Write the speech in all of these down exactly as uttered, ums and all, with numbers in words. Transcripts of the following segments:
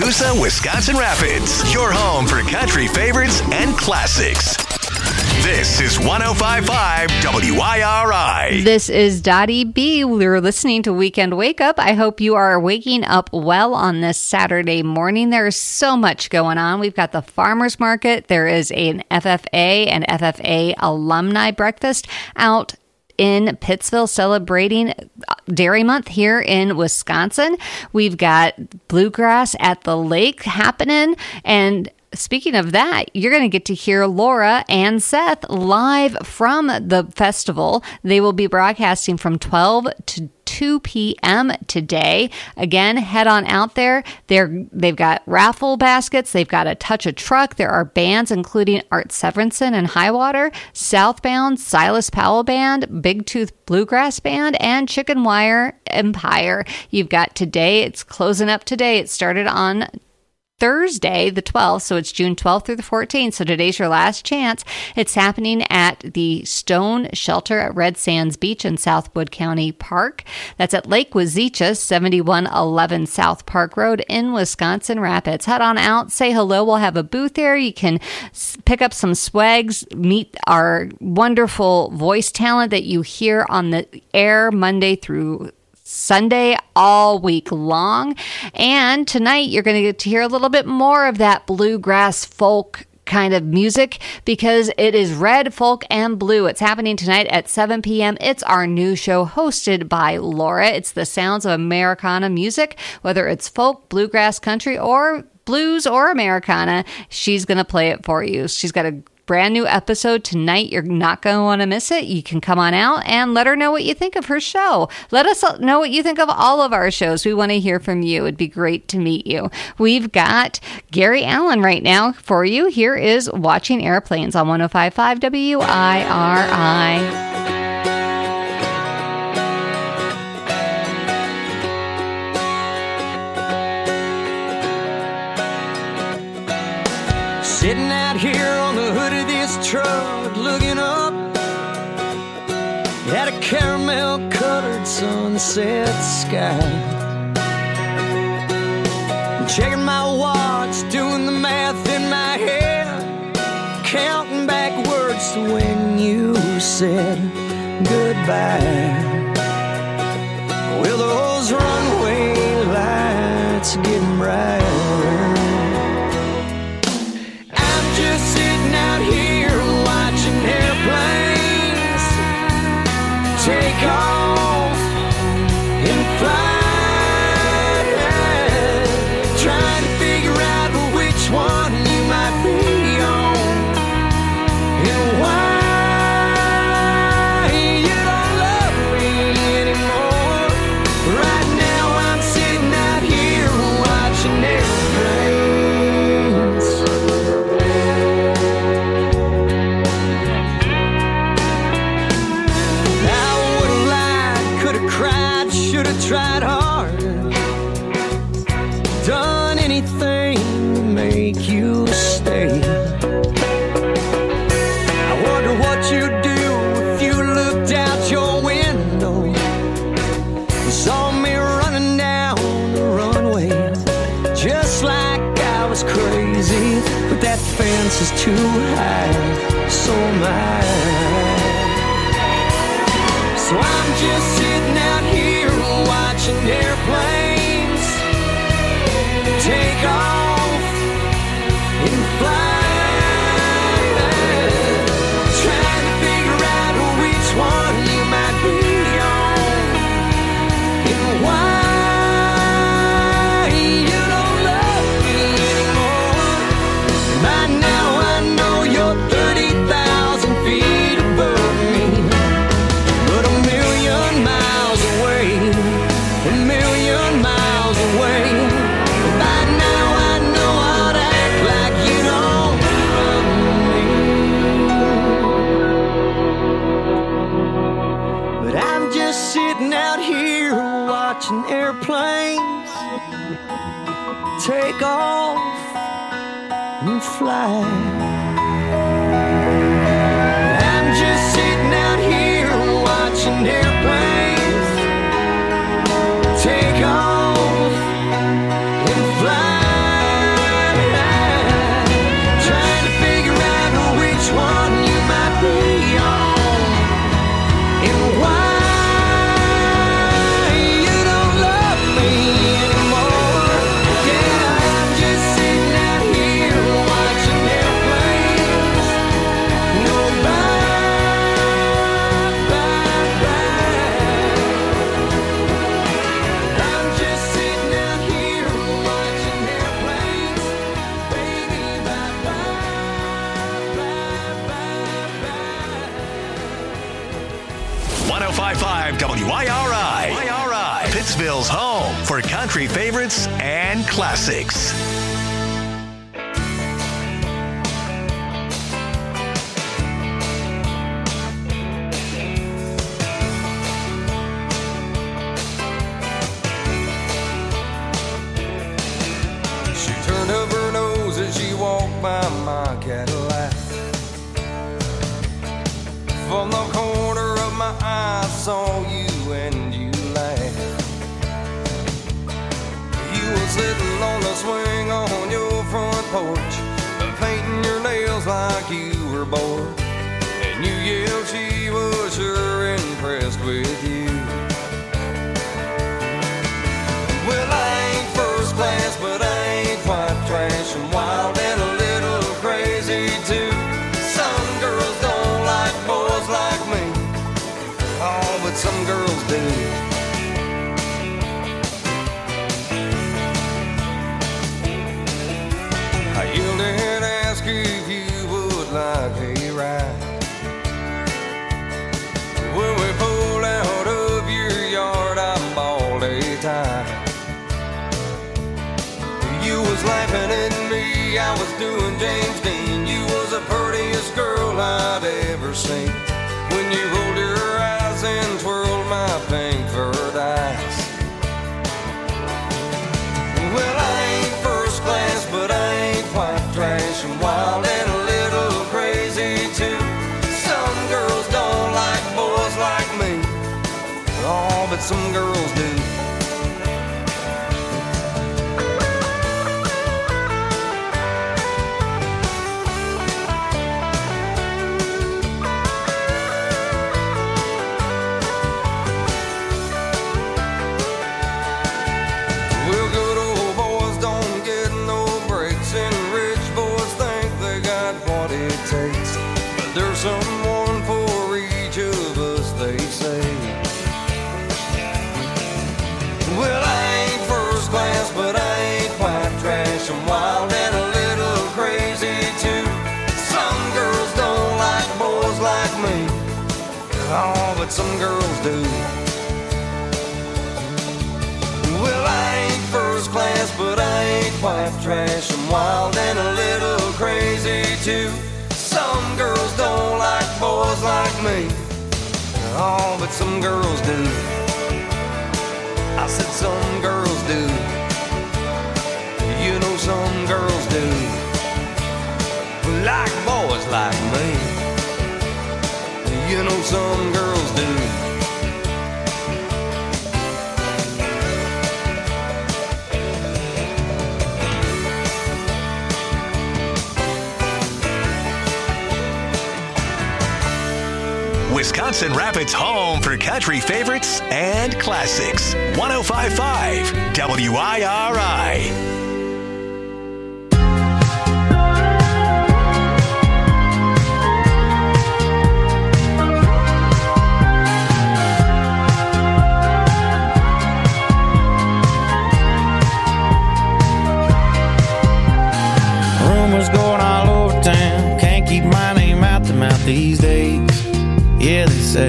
Coosa, Wisconsin Rapids, your home for country favorites and classics. This is one oh five point five W I R I. This is Dottie B. We're listening to Weekend Wake Up. I hope you are waking up well on this Saturday morning. There is so much going on. We've got the farmers market. There is an F F A and F F A alumni breakfast out in Pittsville celebrating Dairy Month here in Wisconsin. We've got Bluegrass at the Lake happening, and speaking of that, you're going to get to hear Laura and Seth live from the festival. They will be broadcasting from twelve to two p.m. today. Again, head on out there. They're, they've got raffle baskets. They've got a touch of truck. There are bands including Art Severinsen and Highwater, Southbound, Silas Powell Band, Big Tooth Bluegrass Band, and Chicken Wire Empire. You've got today. It's closing up today. It started on Thursday, the twelfth, so it's June twelfth through the fourteenth, so today's your last chance. It's happening at the Stone Shelter at Red Sands Beach in South Wood County Park. That's at Lake Wazeecha, seventy-one eleven South Park Road in Wisconsin Rapids. Head on out, say hello. We'll have a booth there. You can pick up some swags, meet our wonderful voice talent that you hear on the air Monday through Sunday all week long. And tonight you're going to get to hear a little bit more of that bluegrass folk kind of music because it is Red, Folk, and Blue. It's happening tonight at seven p.m. It's our new show hosted by Laura. It's the sounds of Americana music, whether it's folk, bluegrass, country, or blues or Americana. She's going to play it for you. She's got a brand new episode tonight. You're not going to want to miss it. You can come on out and let her know what you think of her show. Let us know what you think of all of our shows. We want to hear from you. It'd be great to meet you. We've got Gary Allan right now for you. Here is Watching Airplanes on one oh five point five W I R I. Sitting out here on the hood of this truck, looking up at a caramel-colored sunset sky. Checking my watch, doing the math in my head, counting backwards to when you said goodbye. Well, those runway lights are getting brighter. Just sitting out here watching airplanes take off and fly, trying to figure out which one you might be on and why you don't love me anymore. Right now I'm sitting out here watching airplanes. Tried hard, done anything to make you stay. I wonder what you'd do if you looked out your window and saw me running down the runway, just like I was crazy. But that fence is too high, so am I. So I'm just sitting out here watching airplanes take off and fly, trying to figure out which one you might be on and why you don't love me anymore. By now I know you're thirty thousand feet above me, but a million miles away, a million miles away. By now I know how to act like you don't love me. But I'm just sitting out here watching airplanes take off and fly. I'm just sitting out here watching airplanes take off and fly. W I R I. Pittsville's home for country favorites and classics. She turned up her nose as she walked by my Cadillac. From the corner of my eye, I saw you and you laughed. You were sitting on the swing on your front porch, painting your nails like you were bored. And you yelled she was sure impressed with you. Well, I ain't first class, but I ain't quite trash. I'm wild and a little crazy too. Some girls don't like boys like me. Oh, but some girls do. I yelled and asked if you would like a ride. When we pulled out of your yard, I bawled a tie. You was laughing at me, I was doing James Dean. You was the prettiest girl I'd ever seen. When you rolled your eyes and twirled my pink furred eyes. Well, I ain't first class, but I ain't quite trash. I'm wild and a little crazy too. Some girls don't like boys like me. Oh, but some girls do. There's someone for each of us, they say. Well, I ain't first class, but I ain't quite trash. I'm wild and a little crazy too. Some girls don't like boys like me. Oh, but some girls do. Well, I ain't first class, but I ain't quite trash. I'm wild and a little crazy too. Some girls don't like boys like me. Oh, but some girls do. I said some girls do. You know some girls do. Like boys like me. You know some girls do. Wisconsin Rapids' home for country favorites and classics. one oh five point five W I R I. Rumors going all over town. Can't keep my name out the mouth these days. Yeah, they say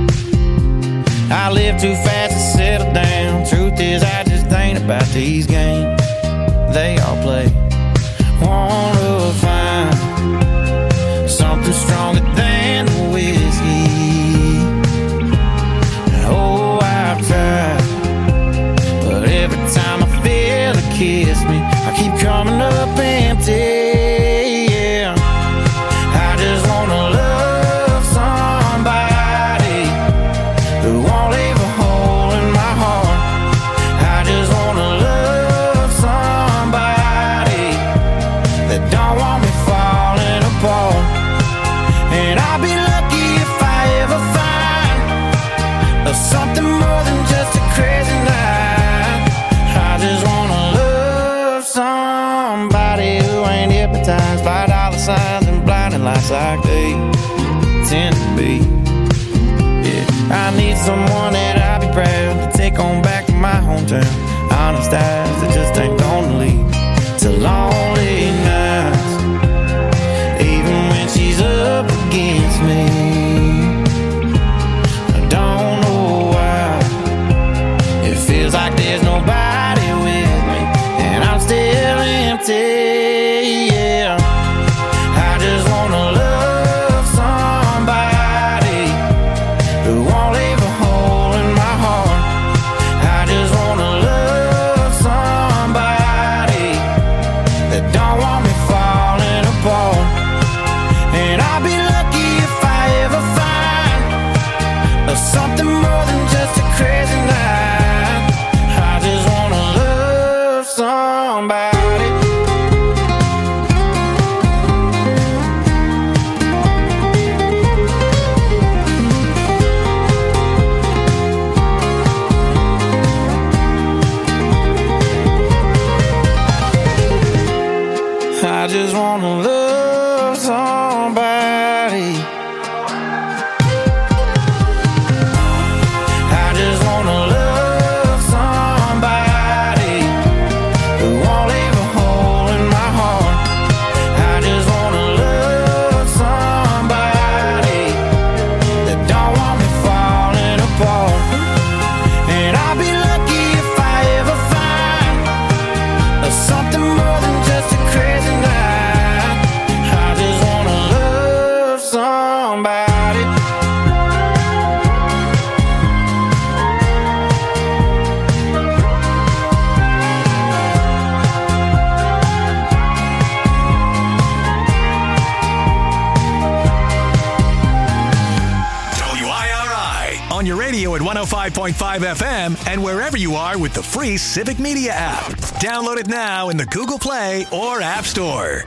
I live too fast to settle down. Truth is, I just ain't about these games they all play. Wanna find something stronger than the whiskey. Oh, I've tried, but every time I feel it kiss me, I keep coming up empty. Yeah, I just wanna love something more than just a crazy night. I just wanna love somebody who ain't hypnotized by dollar signs and blinding lights like they tend to be. Yeah, I need someone that I'll be proud to take on back to my hometown. Honest eyes that just ain't gonna lead to lonely nights, even when she's up against me. I don't know Yeah, I just wanna love somebody who won't leave a hole in my heart. I just wanna love somebody that don't want me falling apart. And I'll be lucky if I ever find something more than just a crazy night. I just wanna love somebody. I just wanna love somebody. I just wanna love somebody who won't leave a hole in my heart. I just wanna love somebody that don't want me falling apart. And I'll be lucky if I ever find something more than just a crazy night. I just wanna love somebody. W I R I on your radio at one oh five point five F M and wherever you are with the free Civic Media app. Download it now in the Google Play or App Store.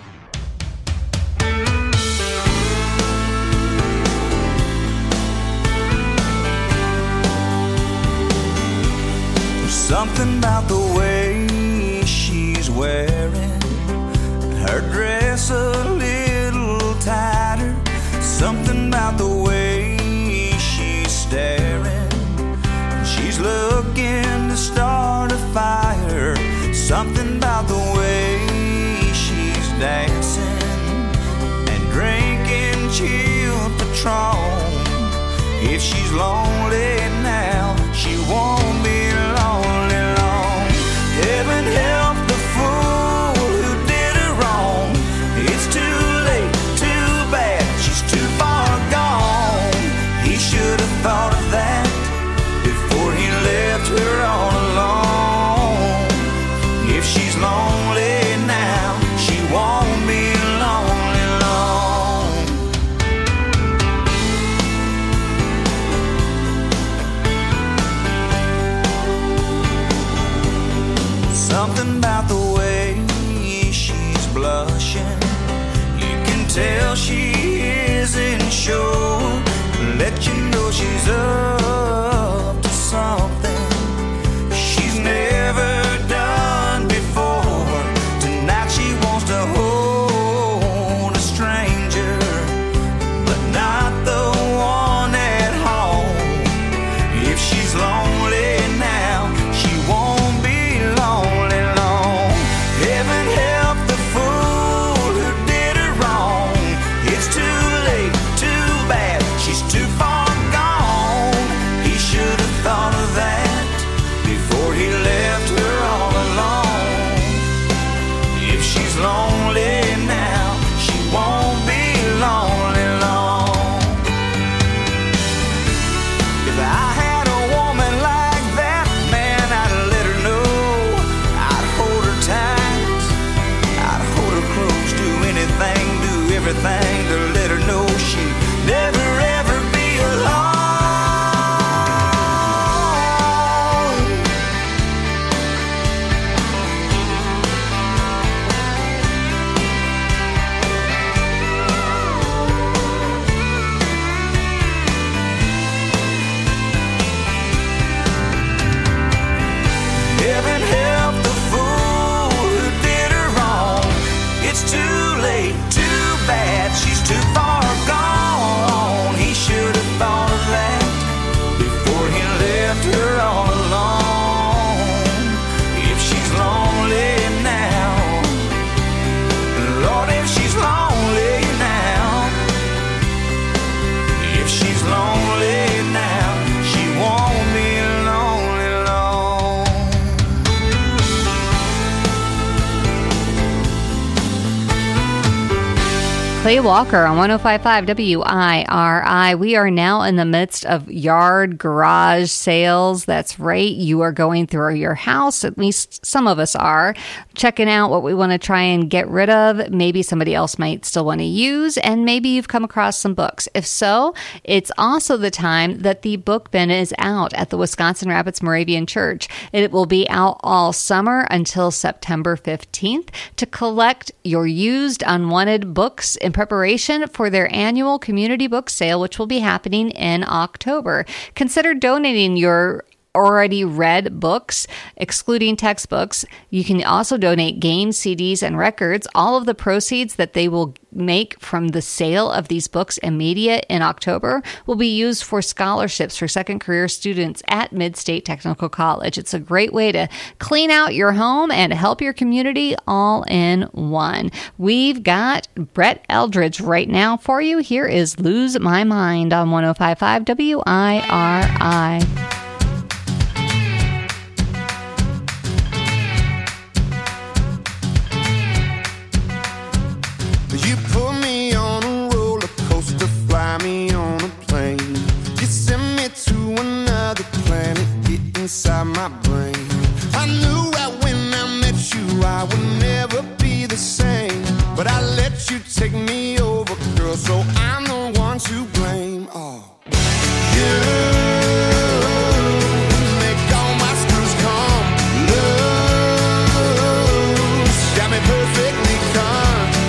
Something about the way she's wearing her dress a little tighter. Something about the way she's staring. She's looking to start a fire. Something about the way she's dancing and drinking chilled Patron. If she's lonely now, she won't be lonely long. Heaven help the fool who did her wrong. It's too late, too bad, she's too far gone. He should have thought of that before he left her all alone. If she's lonely now, she won't be lonely long. Something about the way she's blushing, you can tell she isn't sure. Let you know she's up to something she's never done before. Tonight she wants to hold a stranger, but not the one at home. If she's lonely now, she won't be lonely long. Heaven help the fool who did her wrong. It's too late, too bad, she's too far gone. He should have thought of that before he left her all alone. If she's lonely now, she won't be lonely long. If I had a woman like that, man, I'd let her know. I'd hold her tight, I'd hold her close, do anything, do everything to let her know she'd never ever be alone. Heaven help the fool who did her wrong. It's too late, too bad, she's too Clay Walker on one oh five point five W I R I. We are now in the midst of yard garage sales. That's right. You are going through your house, at least some of us are, checking out what we want to try and get rid of. Maybe somebody else might still want to use, and maybe you've come across some books. If so, it's also the time that the book bin is out at the Wisconsin Rapids Moravian Church. It will be out all summer until September fifteenth to collect your used, unwanted books in preparation for their annual community book sale, which will be happening in October. Consider donating your already read books, excluding textbooks. You can also donate games, C Ds, and records. All of the proceeds that they will make from the sale of these books and media in October will be used for scholarships for second career students at Mid-State Technical College. It's a great way to clean out your home and help your community all in one. We've got Brett Eldridge right now for you. Here is Lose My Mind on one oh five point five W I R I. You put me on a roller coaster, fly me on a plane. You send me to another planet, get inside my brain. I knew right when I met you I would never be the same, but I let you take me over, girl, so I'm the one to blame. Oh, you make all my screws come loose, got me perfectly confused.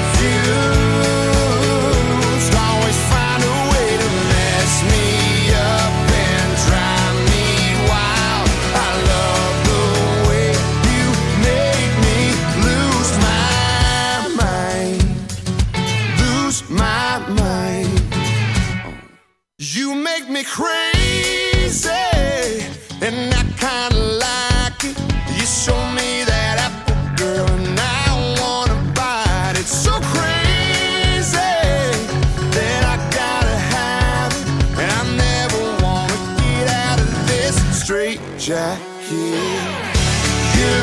Always find a way to mess me up and drive me wild. I love the way you make me lose my mind, lose my mind. You make me crazy, and I kinda like it. You show me that apple, girl, and I wanna bite it. So crazy that I gotta have it, and I never wanna get out of this straight jacket. You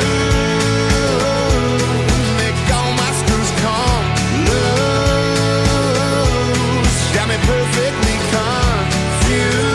make all my screws come loose, got me perfectly confused.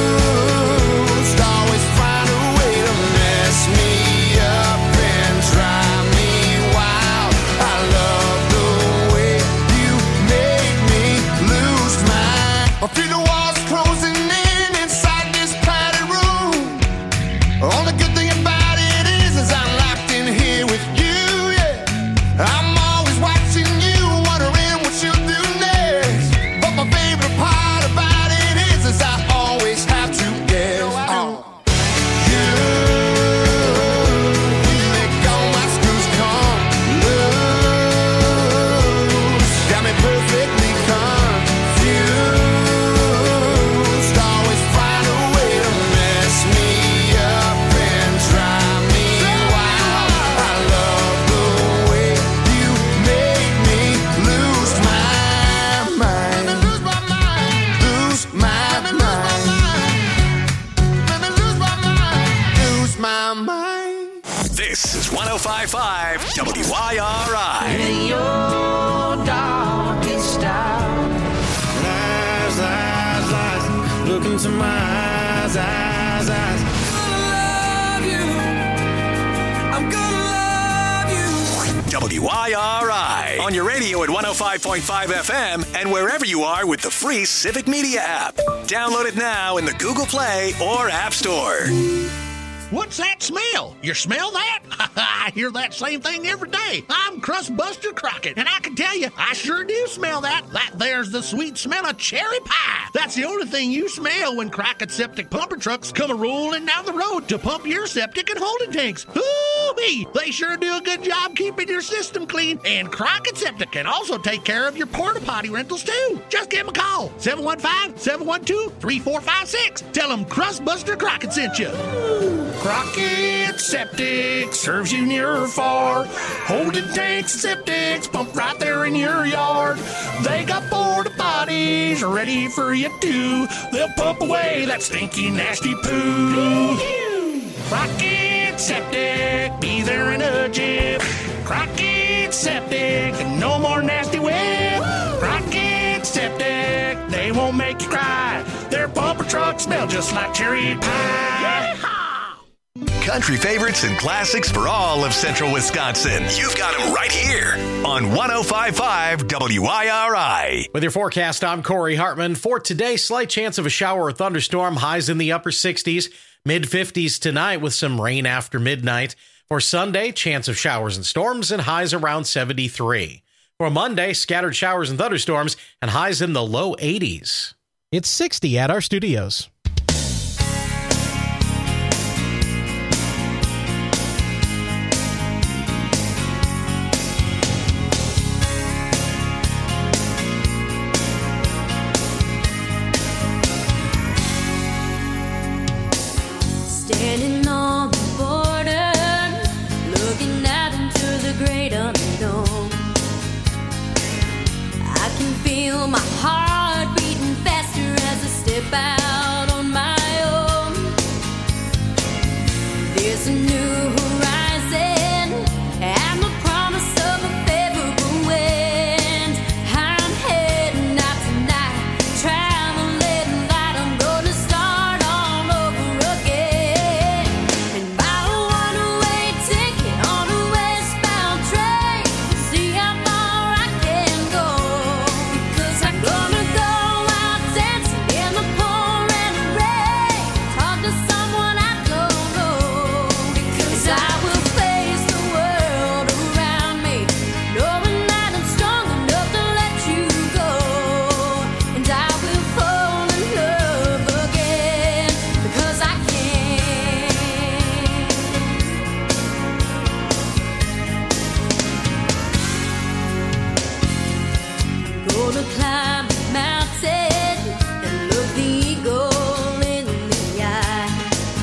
Always find a way to mess me up and drive me wild. I love the way you make me lose my. I feel the walls closing in inside this padded room. Only good thing about it is, is I'm locked in here with you, yeah. I'm always watching you, wondering what you'll do next. But my favorite part about it is, is I always have to guess. Oh. You make all my screws come loose, got me perfectly confused. Always find a way to mess me up and drive me wild. I love the way you make me lose my mind, lose my mind, lose my mind, lose my mind, lose my mind. This is one oh five point five W I R I. In your darkest hour, Lies, lies, lies, look into my eyes, eyes, eyes. love you. I'm gonna love you. W I R I. On your radio at one oh five point five F M and wherever you are with the free Civic Media app. Download it now in the Google Play or App Store. What's that smell? You smell that? I hear that same thing every day. I'm Crustbuster Crockett, and I can tell you, I sure do smell that. That there's the sweet smell of cherry pie. That's the only thing you smell when Crockett septic pumper trucks come a-rolling down the road to pump your septic and holding tanks. Ooh-wee! They sure do a good job keeping your system clean, and Crockett Septic can also take care of your porta potty rentals too. Just give them a call, seven one five, seven one two, three four five six. Tell them Crustbuster Crockett sent you. Crockett Septic serves you near or far. Holding tanks and septics pump right there in your yard. They got porta potties ready for you too. They'll pump away that stinky, nasty poo. Crockett Septic, be there in a jiff. Crockett Septic, no more nasty whip. Crockett make you cry. Their bumper trucks smell just like cherry pie. Country favorites and classics for all of central Wisconsin. You've got them right here on one oh five point five W I R I. With your forecast, I'm Corey Hartman. For today, slight chance of a shower or thunderstorm, highs in the upper sixties, mid fifties tonight with some rain after midnight. For Sunday, chance of showers and storms and highs around seventy-three. For Monday, scattered showers and thunderstorms and highs in the low eighties. It's sixty at our studios. Standing on the border, looking out into the great unknown. I can feel my heart beating faster as I step out on my own. There's a new horizon and the promise of a favorable wind. I'm heading out tonight, traveling light. I'm gonna start all over again. And buy a one-way ticket on a westbound train, see how far I can go. Because I'm gonna go out dancing in the pouring rain, talk to someone I don't know. Because I will face the world around me, knowing that I'm strong enough to let you go. And I will fall in love again, because I can. Gonna climb the mountain and look the eagle in the eye.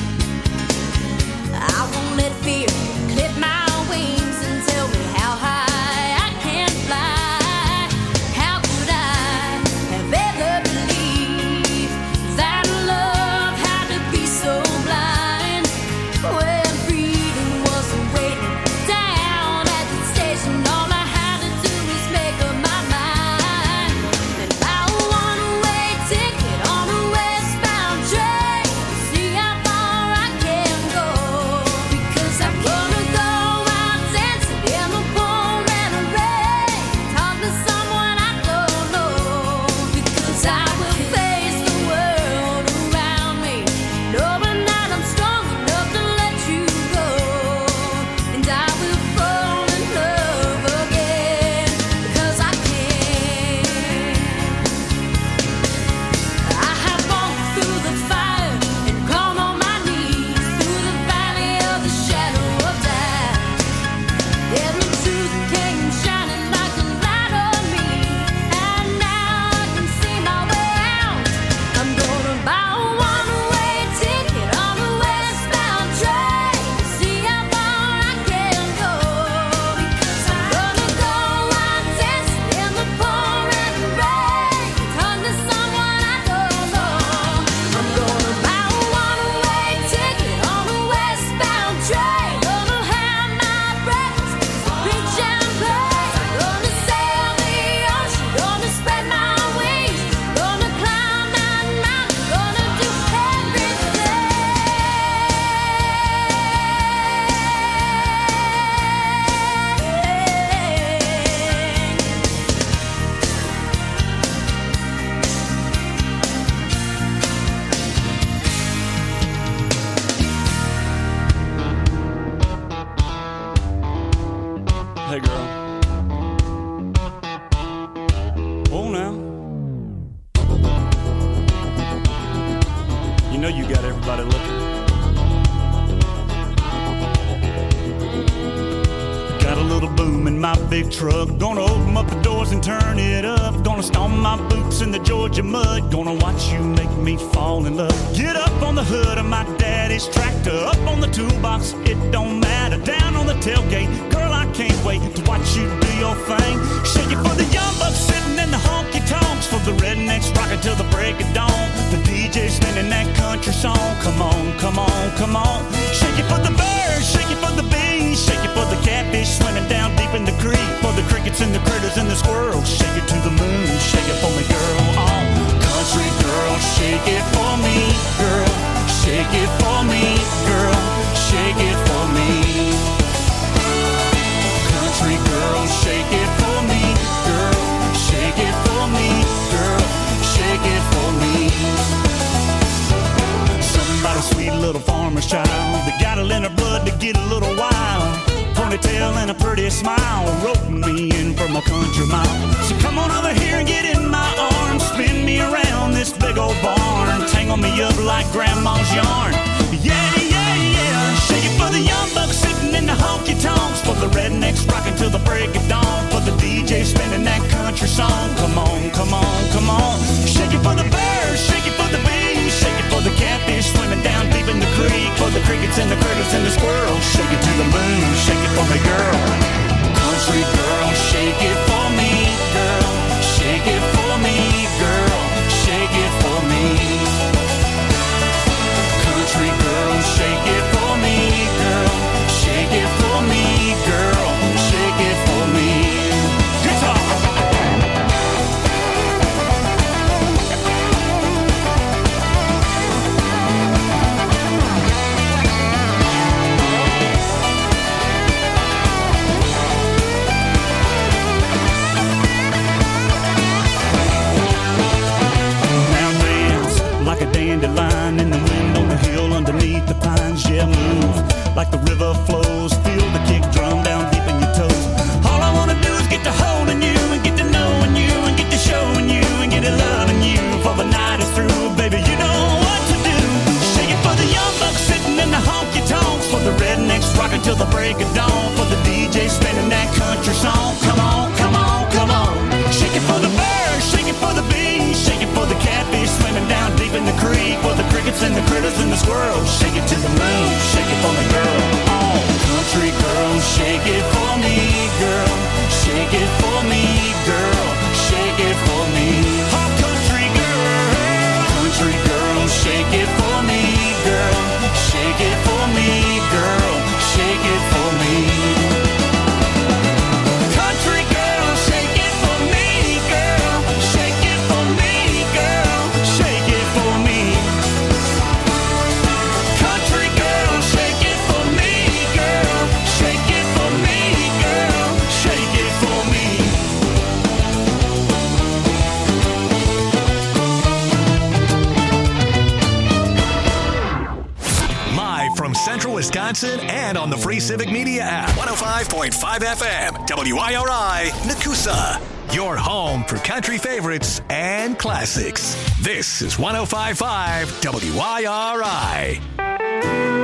I won't let fear clip my wings and tell me how high I can fly. How could I have ever believed that love had to be so blind, when freedom wasn't waiting down at the station? All I had to do was make up my mind and buy a one-way ticket on a westbound train, see how far I can go. Because I'm gonna go out dancing in the pouring rain, talk to someone I don't know. Because I will face the world around me, knowing that I'm strong enough to let you go. And I will fall in love again, because I can. I have walked through the fire and gone on my knees, through the valley of the shadow of death. Then the truth came shining like a light on me, and now I can see my way out. I'm gonna buy a one-way ticket on a westbound train, see how far I can go. Because I'm gonna go out dancing in the pouring rain, talk to someone I don't know. I'm gonna buy a one-way ticket on a westbound train, gonna have my breath, reach and play, gonna sail the ocean, gonna spread my wings, gonna climb that mountain, gonna do Hey girl. Oh now. You know you got everybody looking. Got a little boom in my big truck, gonna open up the doors and turn it up. Gonna stomp my boots in the Georgia mud, gonna watch you make me fall in love. Get up on the hood of my daddy's tractor, up on the toolbox, it don't matter. Down on the tailgate, girl, I can't wait to watch you do your thing. Shake it for the young bucks sitting in the honky tonks, for the rednecks rocking till the break of dawn. The D J spinning that country song. Come on, come on, come on. Shake it for the birds, shake it for the bees, shake it for the catfish swimming down deep in the creek, for the crickets and the critters and the squirrels. Shake it to the moon, shake it for me, girl. Oh, country girl. child that got it in her blood to get a little wild. Ponytail and a pretty smile, roping me in from a country mile. So come on over here and get in my arms, spin me around this big old barn, tangle me up like grandma's yarn. Yeah, yeah, yeah, shake it for the young bucks sitting in the honky-tonks, for the rednecks rocking till the break of dawn, for the D J spinning that country song. Come on, come on, come on. Shake it for the birds, shake it for the bees, shake it for the catfish swimming down deep in the creek, for the crickets and the critters and the squirrels. Shake it to the moon, shake it for me, girl. Country girl, shake it for me, girl. Shake it for me, girl. Shake it for me. Country girl, shake it for me, girl. Shake it for me, girl. Shake it for me. Guitar. Like a dandelion in the wind on the hill underneath the pines. Yeah, move like the river flows. Feel the kick drum down deep in your toes. All I wanna do is get to holding you and get to knowing you and get to showing you and get to loving you. For the night is through, baby, you know what to do. Shake it for the young bucks sitting in the honky-tonks, for the rednecks rocking till the break of dawn, for the D J spinning that country song. Come on, come on, come on. Shake it for the birds, shake it for the bees, shake it for the catfish swimming down deep in the creek, for the crickets and the critters and the squirrels. Shake it to the moon, shake it for me, girl. Oh, country girl, shake it for me, girl. Shake it for me, girl. Shake it for me. Oh, country girl, country girl, shake it for me, girl. Shake it for me, girl. Shake it for me. Country girl, shake it for me, girl. Shake it for me, girl. Shake it for me. Country girl, shake it for me, girl. Shake it for me, girl. Shake it for me. Live from Central Wisconsin and on the free Civic Media app. one oh five point five F M, W I R I, Nakusa. Your home for country favorites and classics. This is one oh five point five W I R I.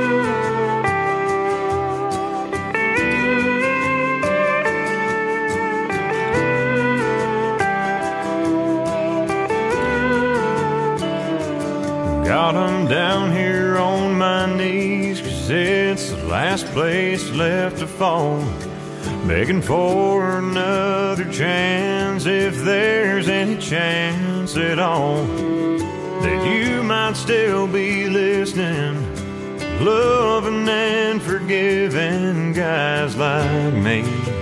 Got 'em down here on my knees, 'cause it's the last place left to fall. Begging for another chance, if there's any chance at all, that you might still be listening, loving and forgiving guys like me.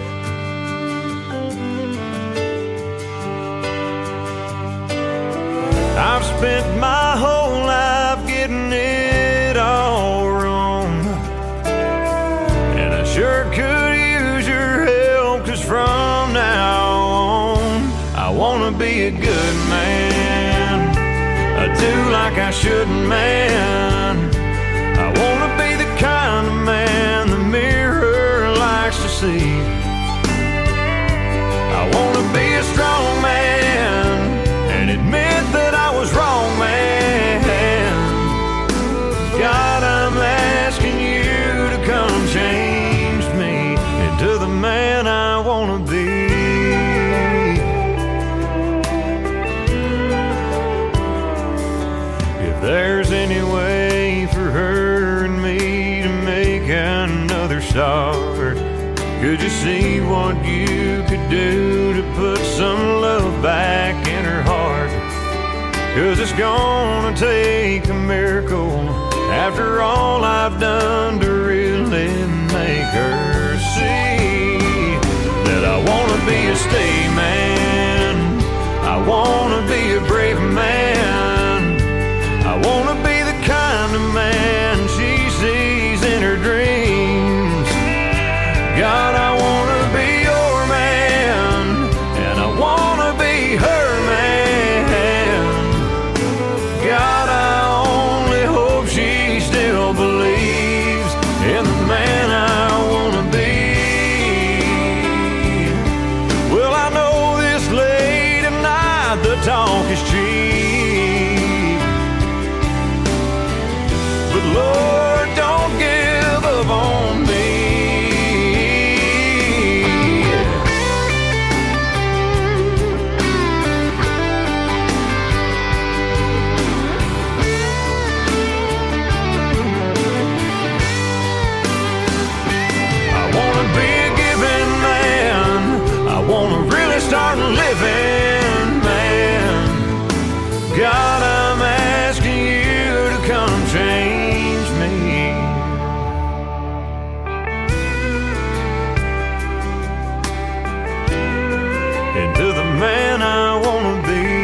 I've spent my whole life getting it all wrong, and I sure could use your help, 'cause from now on I wanna be a good man. I do like I shouldn't, man. I wanna be the kind of man the mirror likes to see. I wanna be a strong man and admit that I was wrong, man. God, I'm asking you to come change me into the man I wanna be. If there's any way for her and me to make another start, could you see what you could do to put some love back in her heart? 'Cause it's gonna take a miracle after all I've done to really make her see that I wanna be a stay man. I wanna be a brave man. I wanna be the kind of man she sees in her dreams. God, I wanna be your man, and I wanna be her man. God, I only hope she still believes. is cheap. But Lord, don't give up on me. Start living, man. God, I'm asking you to come change me. Into the man I want to be.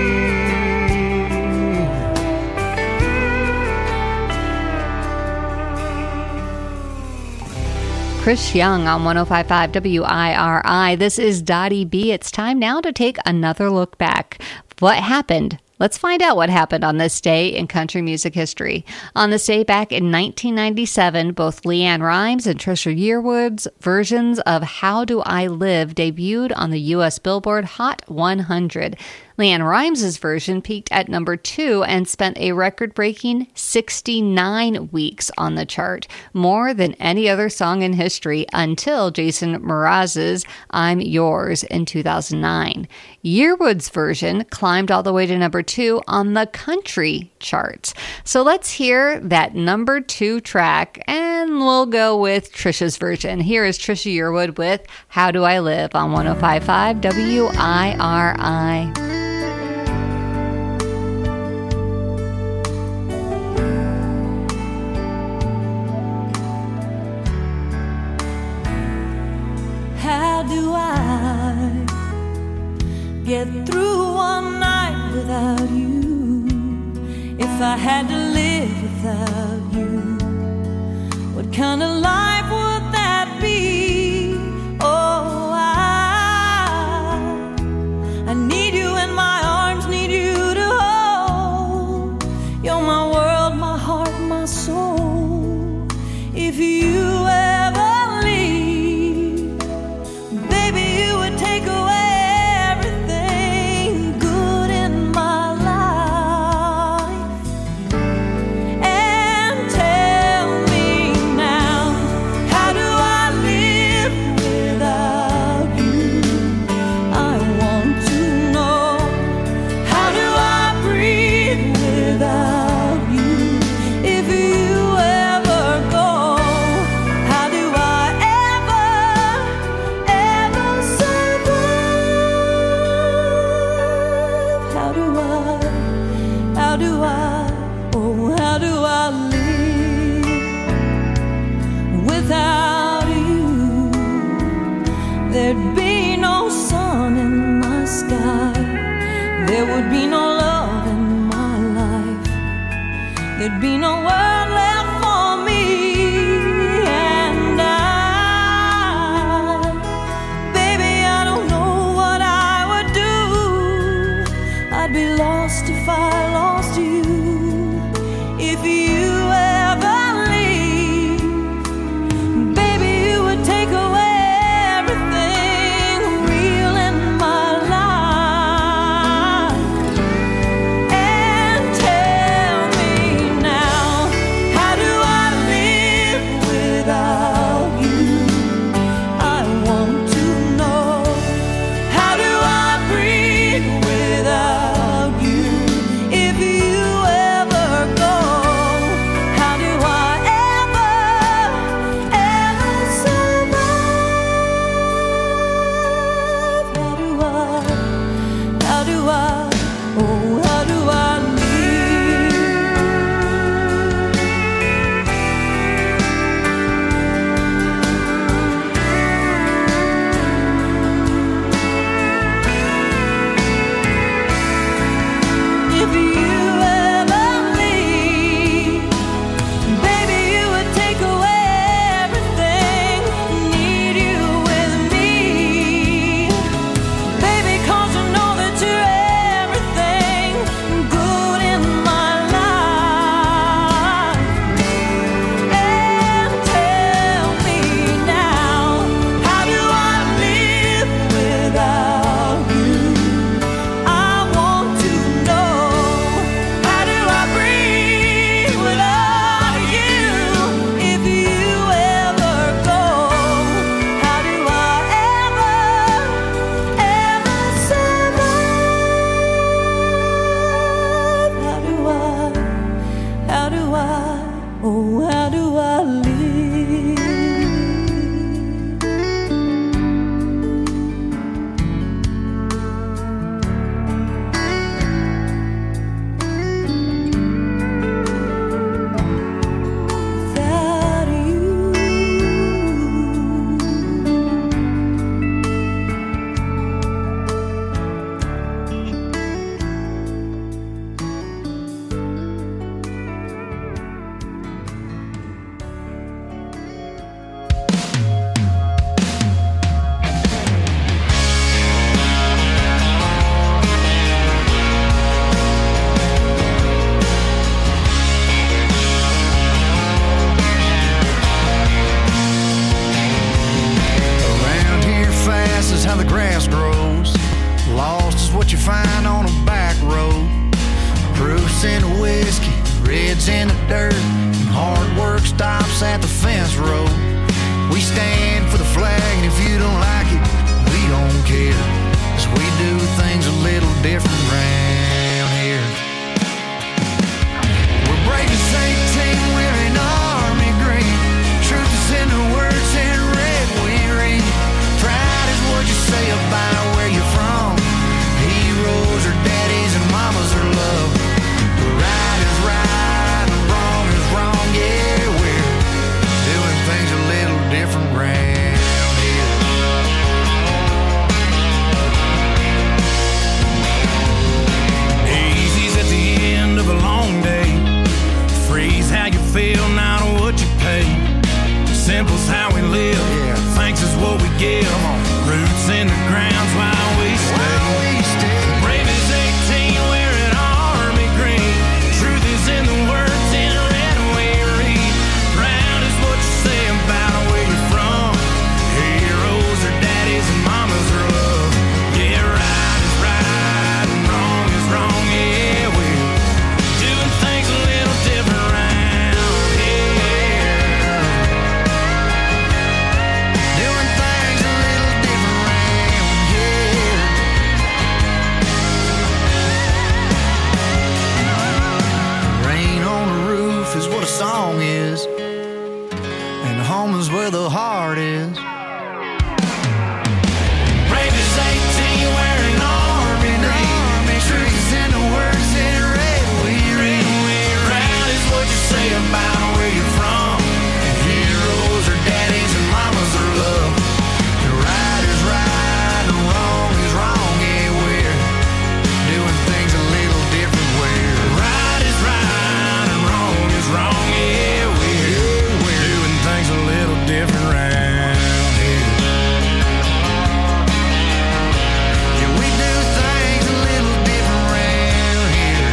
Chris Young on one oh five point five W I R I. This is Dottie B. It's time now to take another look back. What happened? Let's find out what happened on this day in country music history. On this day back in nineteen ninety-seven, both LeAnn Rimes and Trisha Yearwood's versions of How Do I Live debuted on the U S Billboard Hot one hundred. LeAnn Rimes' version peaked at number two and spent a record-breaking sixty-nine weeks on the chart, more than any other song in history until Jason Mraz's I'm Yours in two thousand nine. Yearwood's version climbed all the way to number two on the country charts. So let's hear that number two track, and we'll go with Trisha's version. Here is Trisha Yearwood with How Do I Live on one oh five point five W I R I. How do I get through one night without you? If I had to live without you, what kind of life would that be? Oh, I, I need you in my arms, need you to hold. You're my world, my heart, my soul. If you ever take away everything good in my life and tell me now, how do I live without you? I want to know, how do I breathe without you? If you ever go, how do I ever, ever survive? How do I, how do I, oh, how do I live without you? There'd be no sun in my sky, there would be no love in my life, there'd be no world left for me, and I, baby, I don't know what I would do. I'd be lost if I lost you. If you ever leave, baby, you would take away everything real in my life and tell me now, the grass grows. Lost is what you find on a back road. Proofs in the whiskey, reds in the dirt, and hard work stops at the fence road. We stand for the flag, and if you don't like it, we don't care, 'cause we do things a little different round here. We're brave as eighteen, wearing army green. Truth is in the words in red we read. Pride is what you say about where you're from. Heroes are daddies and mamas are love. Right is right and wrong is wrong. Yeah, we're doing things a little different round here. Easy's at the end of a long day. Freeze how you feel, not what you pay. Simple's how we live. Yeah. Thanks is what we give. Roots in the ground's why we stay. Why we stay. Brave as eighteen, wearing army green. Truth is in the words in red we read. Proud is what you say about where you're from. Heroes are daddies and mamas are love. Yeah, right is right and wrong is wrong. Yeah, we're doing things a little different around here. Doing things a little different around here. Rain on the roof is what a song is, and home is where the heart is. Brave as eighteen, wearing army green. Truth in the words in red we read. Proud is what you say about where you're from. Heroes are daddies and mamas are love. The right is right and wrong is wrong. Yeah, we're doing things a little different. Where right is right and wrong is wrong. Yeah, we're, we're doing things a little different round here. Yeah, we do things a little different round here.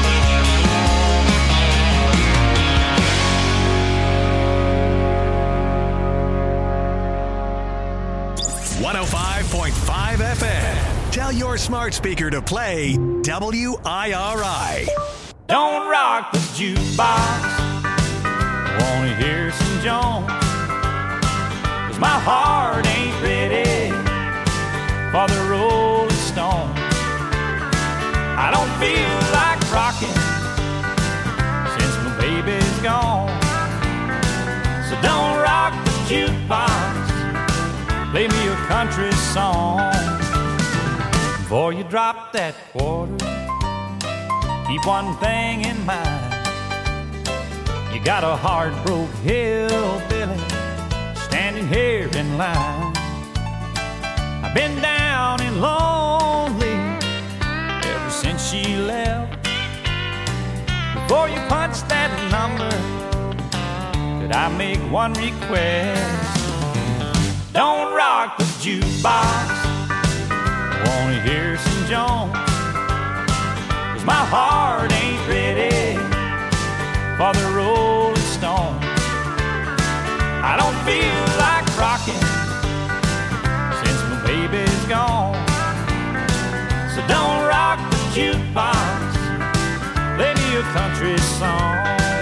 one oh five point five F M. Tell your smart speaker to play W I R I. Don't rock the jukebox. Wanna hear some Jones? 'Cause my heart ain't ready for the Rolling Stones. I don't feel like rocking since my baby's gone. So don't rock the jukebox. Play me a country song. Before you drop that quarter, keep one thing in mind. You got a heart-broke hillbilly standing here in line. I've been down and lonely ever since she left. Before you punch that number, could I make one request? Don't rock the jukebox. Wanna hear some Jones? 'Cause my heart ain't ready for the Rolling Stones. I don't feel like rocking since my baby's gone. So don't rock the jukebox. Play me a country song.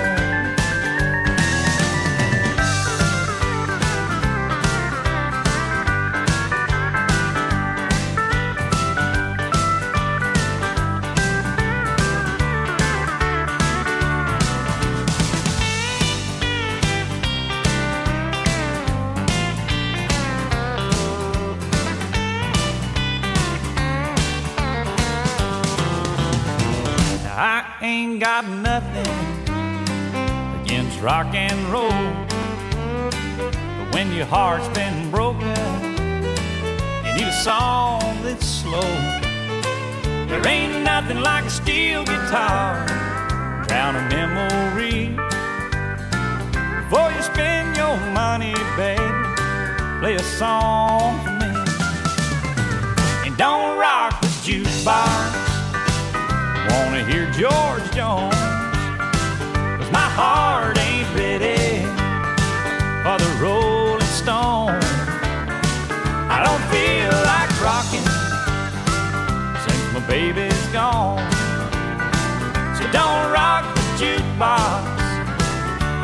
I ain't got nothing against rock and roll, but when your heart's been broken, you need a song that's slow. There ain't nothing like a steel guitar, drown a memory. Before you spend your money, baby, play a song for me. And don't rock the jukebox. Wanna hear George Jones? 'Cause my heart ain't ready for the Rolling Stone. I don't feel like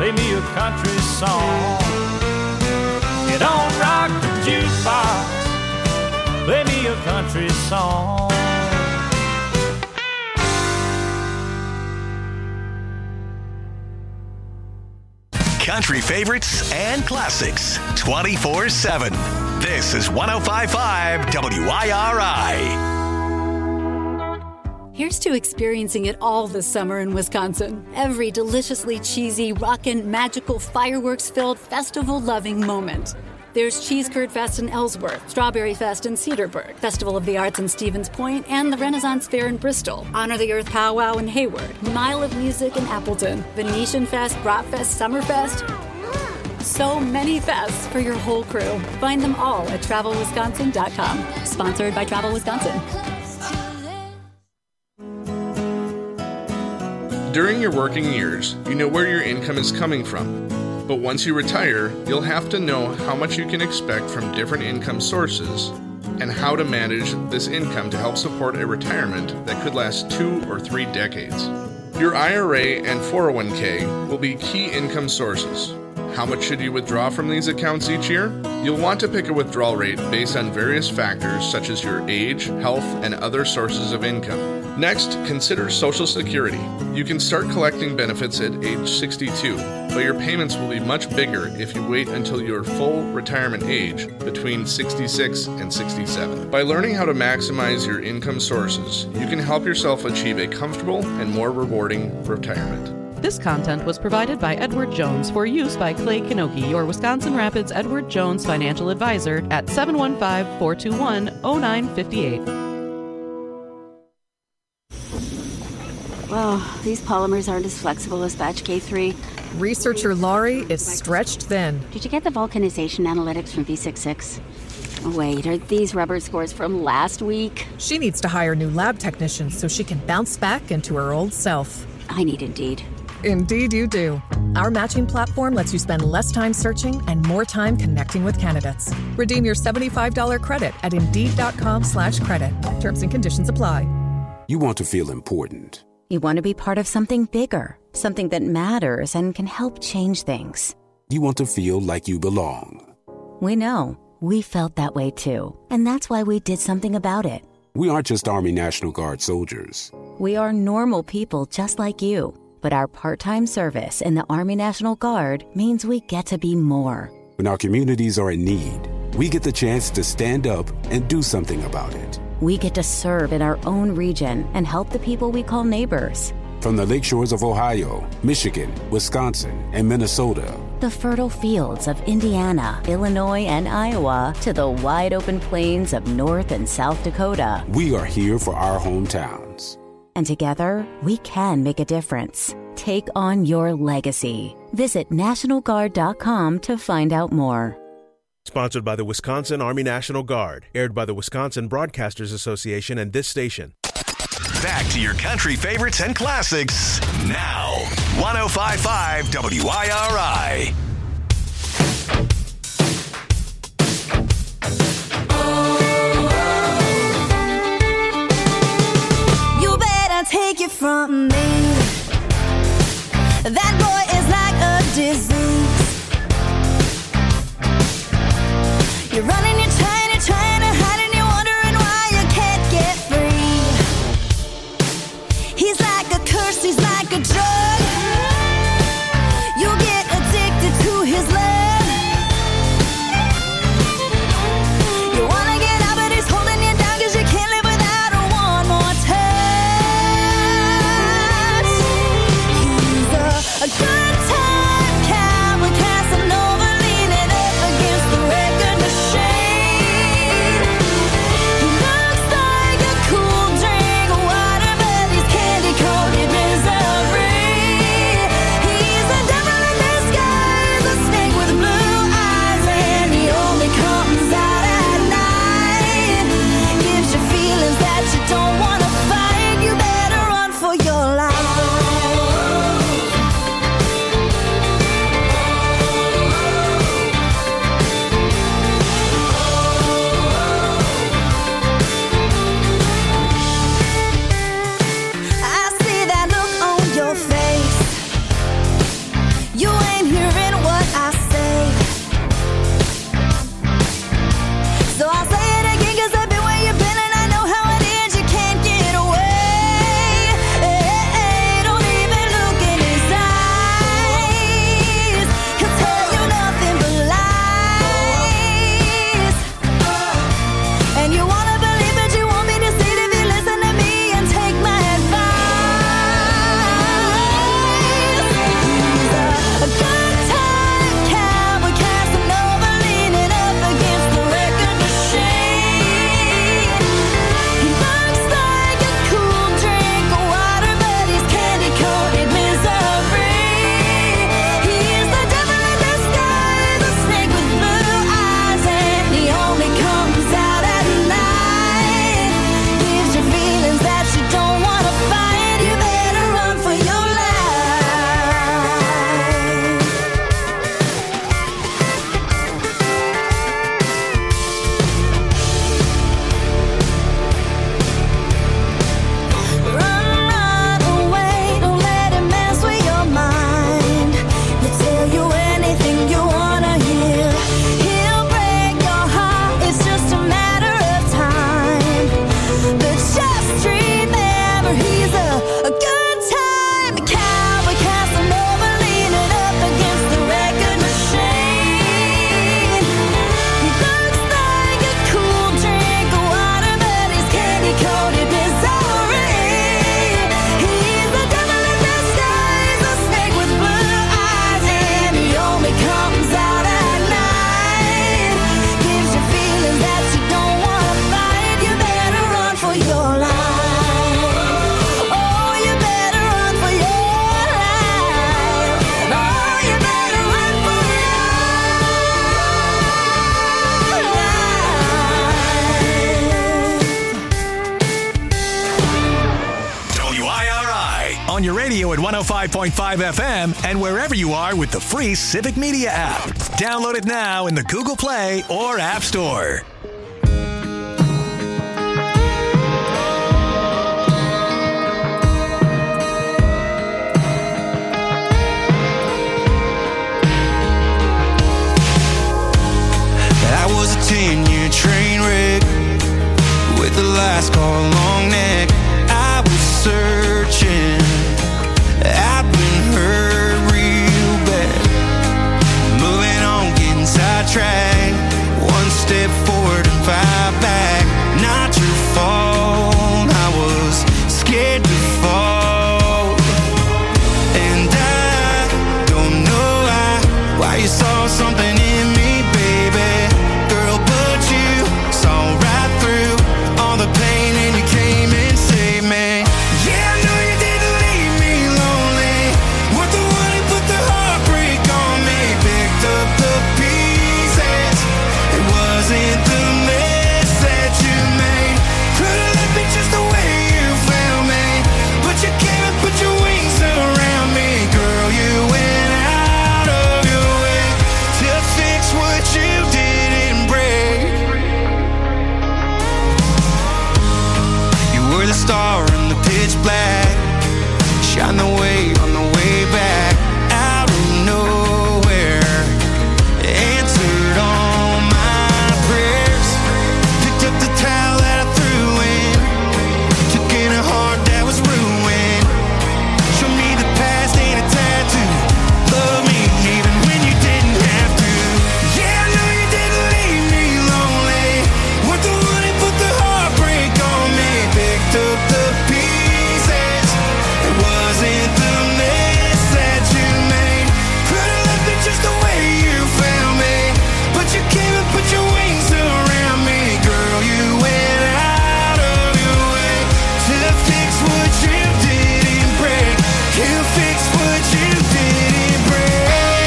play me a country song. You don't rock the jukebox, play me a country song. Country favorites and classics twenty-four seven. This is one oh five point five W I R I. Here's to experiencing it all this summer in Wisconsin. Every deliciously cheesy, rockin', magical, fireworks-filled, festival-loving moment. There's Cheese Curd Fest in Ellsworth, Strawberry Fest in Cedarburg, Festival of the Arts in Stevens Point, and the Renaissance Fair in Bristol, Honor the Earth Powwow in Hayward, Mile of Music in Appleton, Venetian Fest, Bratfest, Summerfest. So many fests for your whole crew. Find them all at travel wisconsin dot com. Sponsored by Travel Wisconsin. During your working years, you know where your income is coming from. But once you retire, you'll have to know how much you can expect from different income sources and how to manage this income to help support a retirement that could last two or three decades. Your I R A and four oh one k will be key income sources. How much should you withdraw from these accounts each year? You'll want to pick a withdrawal rate based on various factors such as your age, health, and other sources of income. Next, consider Social Security. You can start collecting benefits at age sixty-two, but your payments will be much bigger if you wait until your full retirement age between sixty-six and sixty-seven. By learning how to maximize your income sources, you can help yourself achieve a comfortable and more rewarding retirement. This content was provided by Edward Jones for use by Clay Kinoki, your Wisconsin Rapids Edward Jones financial advisor at seven one five, four two one, oh nine five eight. Well, these polymers aren't as flexible as batch K three. Researcher Laurie is stretched thin. Did you get the vulcanization analytics from V sixty-six? Wait, are these rubber scores from last week? She needs to hire new lab technicians so she can bounce back into her old self. I need Indeed. Indeed you do. Our matching platform lets you spend less time searching and more time connecting with candidates. Redeem your seventy-five dollars credit at Indeed.com slash credit. Terms and conditions apply. You want to feel important. You want to be part of something bigger, something that matters and can help change things. You want to feel like you belong. We know. We felt that way too. And that's why we did something about it. We aren't just Army National Guard soldiers. We are normal people just like you. But our part-time service in the Army National Guard means we get to be more. When our communities are in need, we get the chance to stand up and do something about it. We get to serve in our own region and help the people we call neighbors. From the lakeshores of Ohio, Michigan, Wisconsin, and Minnesota. The fertile fields of Indiana, Illinois, and Iowa to the wide open plains of North and South Dakota. We are here for our hometowns. And together, we can make a difference. Take on your legacy. Visit National Guard dot com to find out more. Sponsored by the Wisconsin Army National Guard. Aired by the Wisconsin Broadcasters Association and this station. Back to your country favorites and classics now. one oh five point five W I R I. You better take it from me. That boy is like a disease. You're running, you're trying, you're trying to hide, and you're wondering why you can't get free. He's like a curse, he's like a drug. You get addicted to his love. You wanna get out, but he's holding you down, cause you can't live without a one more touch. He's a, a on your radio at one oh five point five F M and wherever you are with the free Civic Media app. Download it now in the Google Play or App Store. I was a ten-year train wreck with the last car long neck. I was searching, I've been hurt real bad. Moving on, getting sidetracked. One step forward and five back. Not your fault, I was scared to fall. And I don't know why, why you saw something in me, baby. Girl, but you saw right through all the pain and you came and saved me. Yeah, I know you didn't leave me lonely. Weren't the one who put the heartbreak on me. Picked up the pieces. It wasn't the mess that you made. Could've left me just the way you found me. But you came and put your wings around me. Girl, you went out of your way to fix what you didn't break. You were the star in the pitch black. Shine the way on the way back. Out of nowhere, answered all my prayers. Picked up the towel that I threw in. Took in a heart that was ruined. Show me the past ain't a tattoo. Love me even when you didn't have to. Yeah, I know you didn't leave me lonely. Weren't the one who put the heartbreak on me. Picked up the pieces. It wasn't the mess that you made. Could've left me just the way you found me. But you came and put your wings around me. Girl, you went out of your way to fix what you didn't break. You fixed what you didn't break.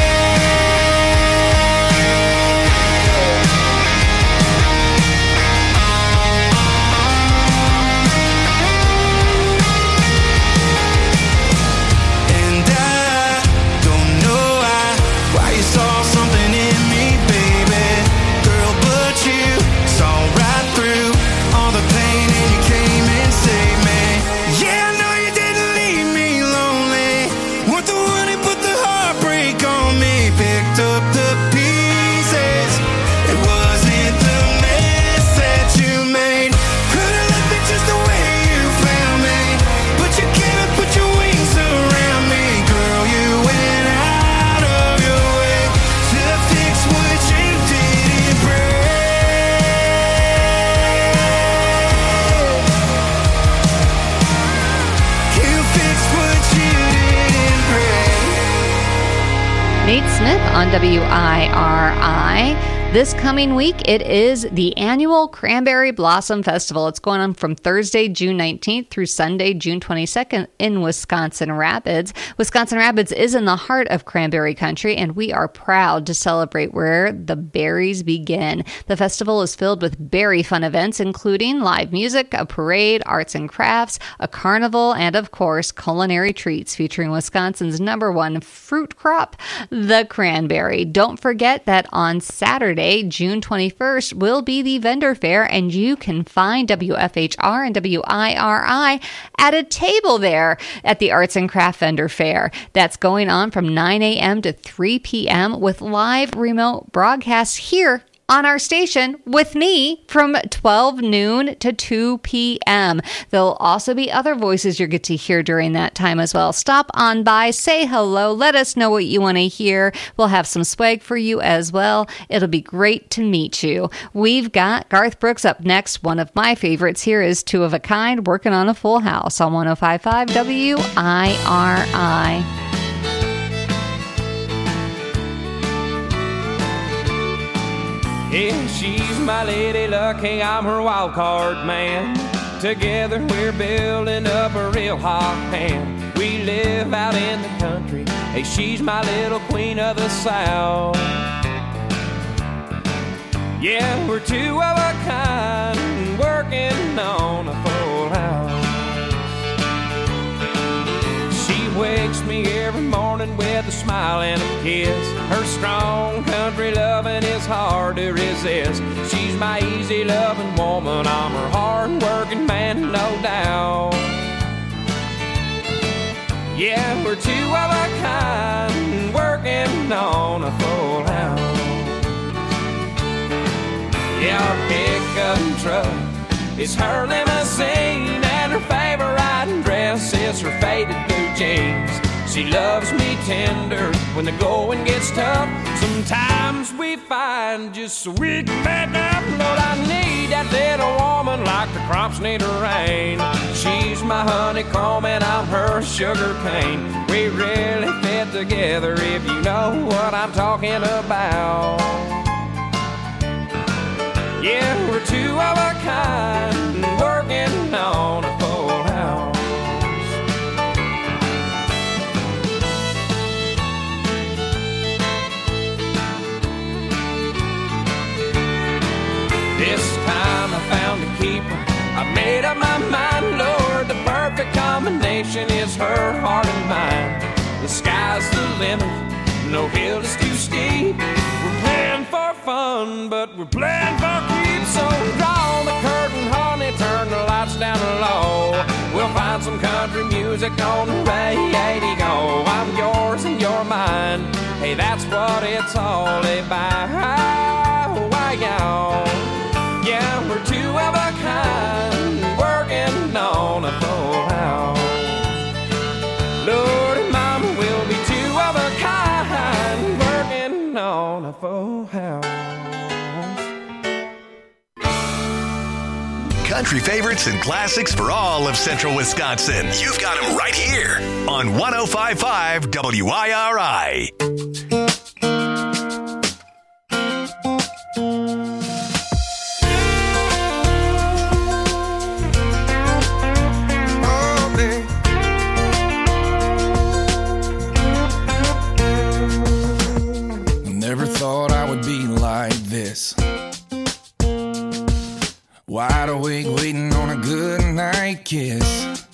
And I don't know why, why you saw something in me, baby. Girl, but you saw right through all the pain and you came and saved me. Yeah, I know you didn't leave me lonely. Weren't the one who put the heartbreak on me. Picked up the pieces. It wasn't the mess that you made. Could've left me just the way you found me. But you came and put your wings around me. Girl, you went out of your way to fix what you didn't break. You fixed what you didn't break. Nate Smith on W I R I. This coming week, it is the annual Cranberry Blossom Festival. It's going on from Thursday, June nineteenth through Sunday, June twenty-second in Wisconsin Rapids. Wisconsin Rapids is in the heart of cranberry country, and we are proud to celebrate where the berries begin. The festival is filled with berry fun events, including live music, a parade, arts and crafts, a carnival, and of course, culinary treats featuring Wisconsin's number one fruit crop, the cranberry. Don't forget that on Saturday, June twenty-first, will be the vendor fair, and you can find W F H R and W I R I at a table there at the Arts and Craft Vendor Fair. That's going on from nine a.m. to three p.m. with live remote broadcasts here on our station with me from twelve noon to two p.m. There'll also be other voices you get to hear during that time as well. Stop on by, say hello, let us know what you want to hear. We'll have some swag for you as well. It'll be great to meet you. We've got Garth Brooks up next. One of my favorites here is Two of a Kind, working on a full house on one oh five point five W I R I. Yeah, she's my lady lucky, I'm her wild card man. Together we're building up a real hot pan. We live out in the country, hey, she's my little queen of the South. Yeah, we're two of a kind, working on a full house. kiss. Her strong country loving is hard to resist. She's my easy loving woman, I'm her hard working man, no doubt. Yeah, we're two of a kind, working on a full house. Yeah, our pickup truck is her limousine, and her favorite dress is her faded blue jeans. She loves me tender when the going gets tough. Sometimes we find just so we can make up. Lord, I need that little woman like the crops need a rain. She's my honeycomb and I'm her sugar cane. We really fit together if you know what I'm talking about. Yeah, we're two of a kind, working on a full house. This time I found a keeper. I made up my mind, Lord, the perfect combination is her heart and mine. The sky's the limit, no hill is too steep. We're playing for fun, but we're playing for keeps. So draw the curtain, honey, turn the lights down low. We'll find some country music on the radio. I'm yours and you're mine. Hey, that's what it's all about. Why, y'all? Yeah, we're two of a kind, working on a full house. Lord and Mama will be two of a kind, working on a full house. Country favorites and classics for all of Central Wisconsin. You've got them right here on one oh five point five W I R I. Wide awake, waiting on a good night kiss.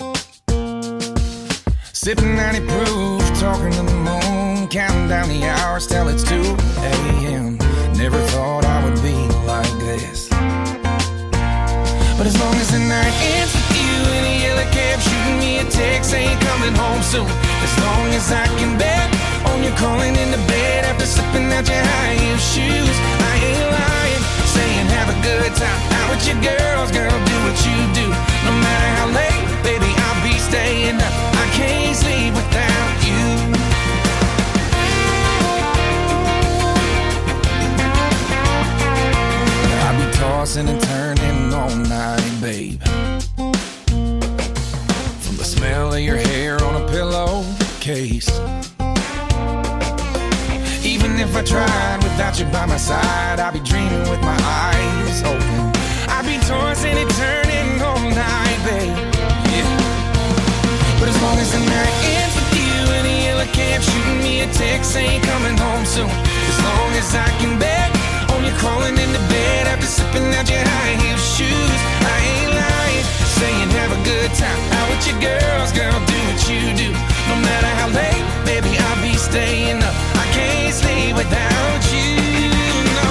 Sipping ninety proof, talking to the moon, counting down the hours till it's two a.m. Never thought I would be like this. But as long as the night ends with you in a yellow cab, shooting me a text, ain't coming home soon. As long as I can bet on you calling into bed after slipping out your high heel shoes, I ain't lying, saying have a good time. Out with your girls, girl, do what you do. No matter how late, baby, I'll be staying up. I can't sleep without you. I'll be tossing and turning all night, babe. From the smell of your hair on a pillowcase. Even if I tried without you by my side, I'd be dreaming with my eyes open. I'd be tossing and turning all night, babe. Yeah. But as long as the night ends with you in a yellow cab, shooting me a text, ain't coming home soon. As long as I can bet on you crawling into bed after sipping out your high heel shoes, I ain't lying, saying have a good time. Out with your girls, girl, do what you do. No matter how late, baby, I'll be staying up. I can't sleep without you, no.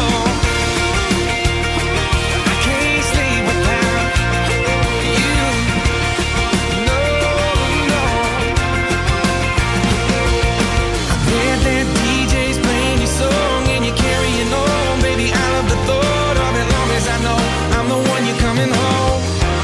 I can't sleep without you, no, no. I bet that D J's playing your song and you're carrying on, baby. I love the thought of it, long as I know I'm the one you're coming home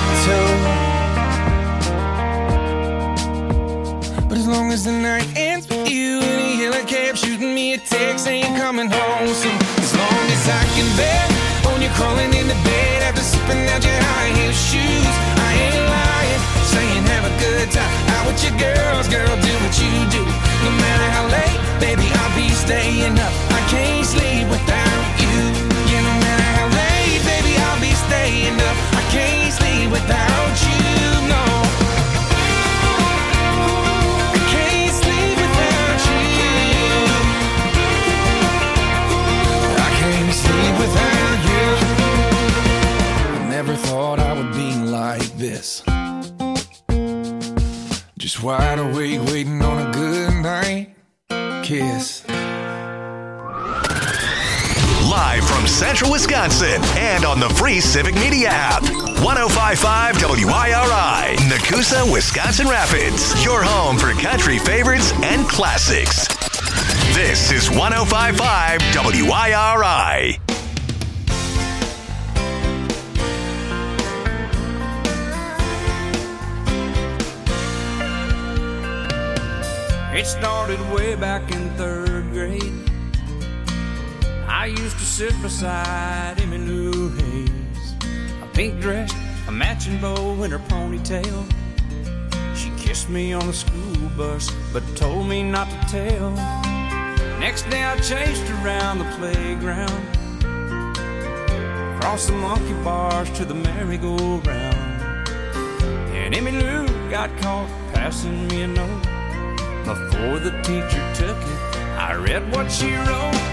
to. But as long as the night ends with you in a yellow cab, shooting me a text, ain't coming home soon. As long as I can bet on you crawling into bed after sipping out your high heel shoes, I ain't lying, saying have a good time. Out with your girls, girl, do what you do. No matter how late, baby, I'll be staying up. I can't sleep without you. Yeah, no matter how late, baby, I'll be staying up. I can't sleep without you, no. Without you, I never thought I would be like this. Just wide awake, waiting on a good night kiss. Live from Central Wisconsin and on the free Civic Media app. ten fifty-five W I R I, Nakusa, Wisconsin Rapids. Your home for country favorites and classics. This is ten fifty-five W I R I. It started way back in third grade. I used to sit beside Emmy Lou Hayes, a pink dress, a matching bow, and her ponytail. She kissed me on the school bus, but told me not to tell. Next day I chased her around the playground, across the monkey bars to the merry-go-round. And Emmy Lou got caught passing me a note. Before the teacher took it, I read what she wrote.